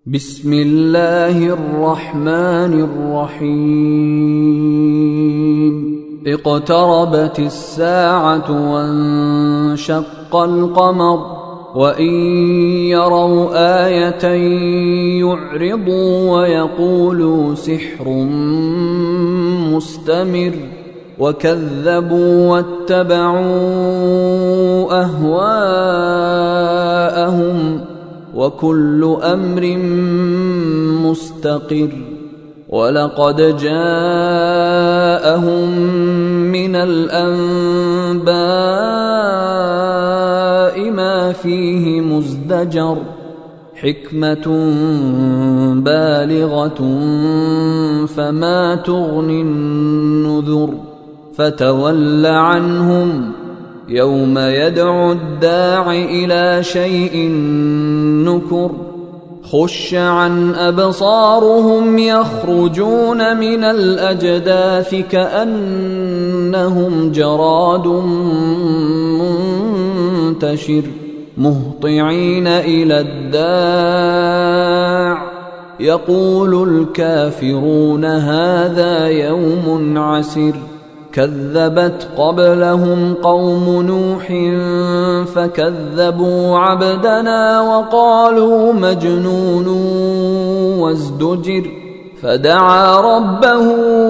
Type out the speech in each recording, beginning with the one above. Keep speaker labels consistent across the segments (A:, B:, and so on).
A: بسم الله الرحمن الرحيم اقتربت الساعة وانشق القمر وإن يروا آية يعرضوا ويقولوا سحر مستمر وكذبوا واتبعوا أهواءهم وكل أمر مستقر ولقد جاءهم من الأنباء ما فيه مزدجر حكمة بالغة فما تغني النذر فتول عنهم يوم يدعو الداع إلى شيء نكر خش عن أبصارهم يخرجون من الأجداث كأنهم جراد منتشر مهطعين إلى الداع يقول الكافرون هذا يوم عسر كذبت قبلهم قوم نوح فكذبوا عبدنا وقالوا مجنون وازدجر فدعا ربه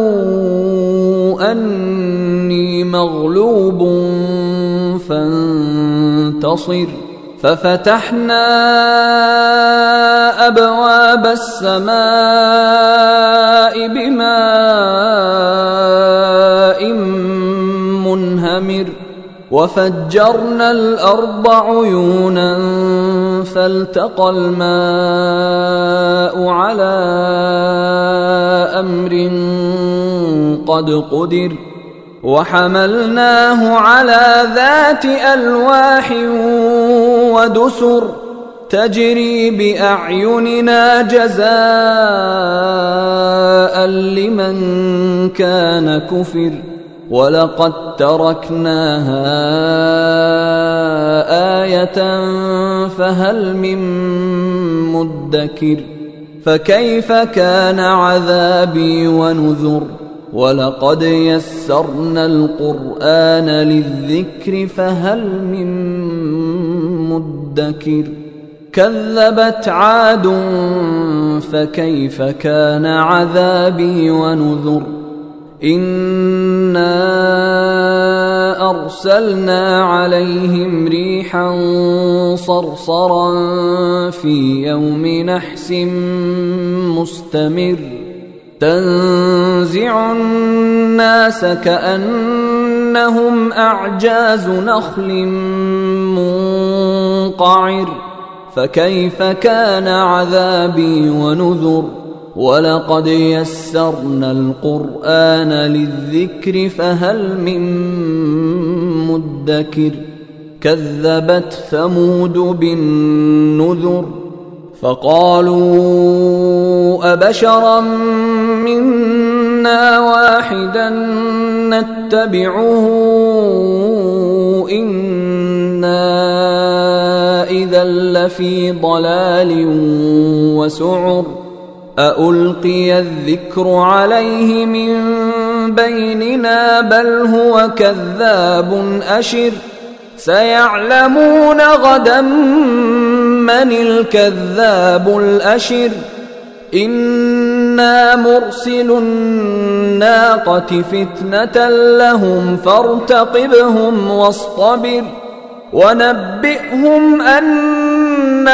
A: أني مغلوب فانتصر ففتحنا أبواب السماء بماء منهمر وفجرنا الأرض عيونا فالتقى الماء على أمر قد قدر وحملناه على ذات ألواح ودسر تجري بأعيننا جزاء لمن كان كفر ولقد تركناها آية فهل من مدكر فكيف كان عذابي ونذر ولقد يسرنا القرآن للذكر فهل من مدكر كذبت عاد فكيف كان عذابي ونذر إنا أرسلنا عليهم ريحا صرصرا في يوم نحس مستمر تنزع الناس كأنهم أعجاز نخل منقعر فكيف كان عذابي ونذر ولقد يسرنا القرآن للذكر فهل من مدكر كذبت ثمود بالنذر فقالوا أبشرا منا واحدا نتبعه إنا إذا لفي ضلال وسعر أألقي الذكر عليه من بيننا بل هو كذاب أشر سيعلمون غدا من الكذاب الأشر إنا مرسل الناقة فتنة لهم فارتقبهم واصطبر ونبئهم أن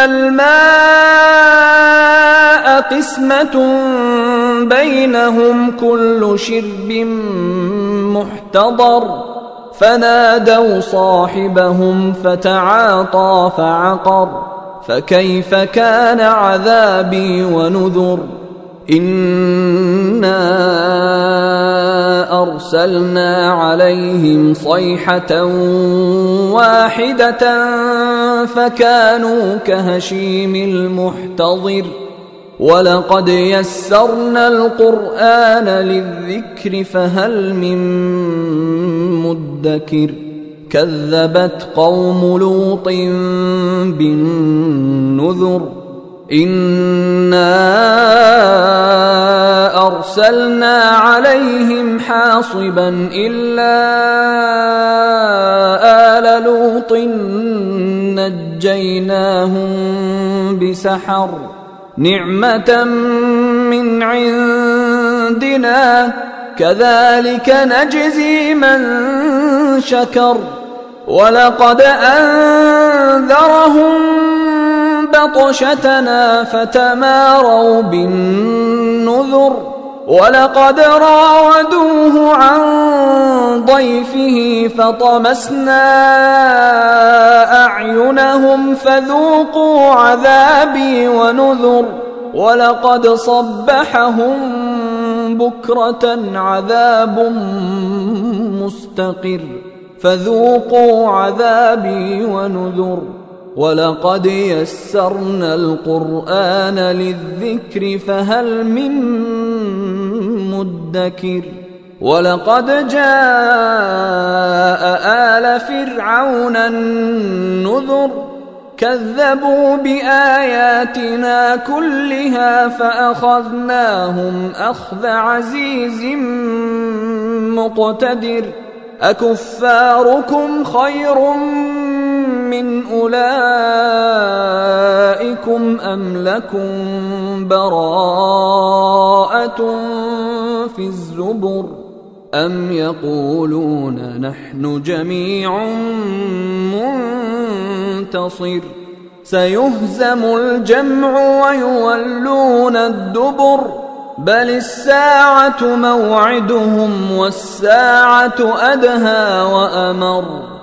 A: الماء قسمة بينهم كل شرب محتضر فنادوا صاحبهم فتعاطى فعقر فكيف كان عذابي ونذر إنا أرسلنا عليهم صيحة واحدة فكانوا كهشيم المحتضر ولقد يسرنا القرآن للذكر فهل من مدكر كذبت قوم لوط بالنذر إنا أرسلنا عليهم حاصبا إلا آل لوط نجيناهم بسحر نعمة من عندنا كذلك نجزي من شكر ولقد أنذرهم بطشتنا فتماروا بالنذر ولقد راودوه عن ضيفه فطمسنا أعينهم فذوقوا عذابي ونذر ولقد صبحهم بكرة عذاب مستقر فذوقوا عذابي ونذر ولقد يسرنا القرآن للذكر فهل من مدكر ولقد جاء آل فرعون النذر كذبوا بآياتنا كلها فأخذناهم أخذ عزيز مقتدر أكفاركم خير من أولئكم أم لكم براءة في الزبر أم يقولون نحن جميع منتصر سيهزم الجمع ويولون الدبر بل الساعة موعدهم والساعة أدهى وأمر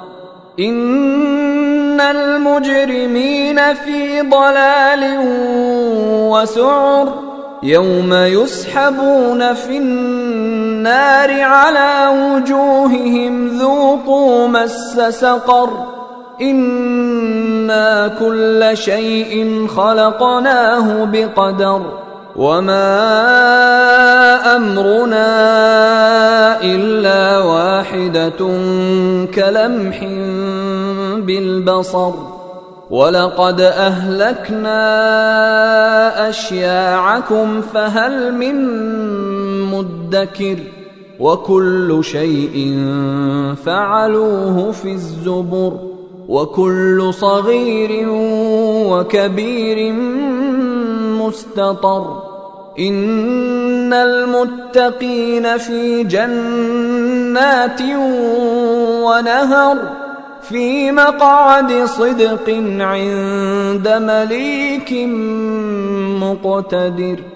A: إن المجرمين في ضلال وسعر يوم يسحبون في النار على وجوههم ذوقوا مس سقر إنا كل شيء خلقناه بقدر وما أمرنا إلا واحدة كلمح بالبصر ولقد أهلكنا أشياعكم فهل من مدكر وكل شيء فعلوه في الزبر وكل صغير وكبير مستطر إن المتقين في جنات ونهر في مقعد صدق عند مليك مقتدر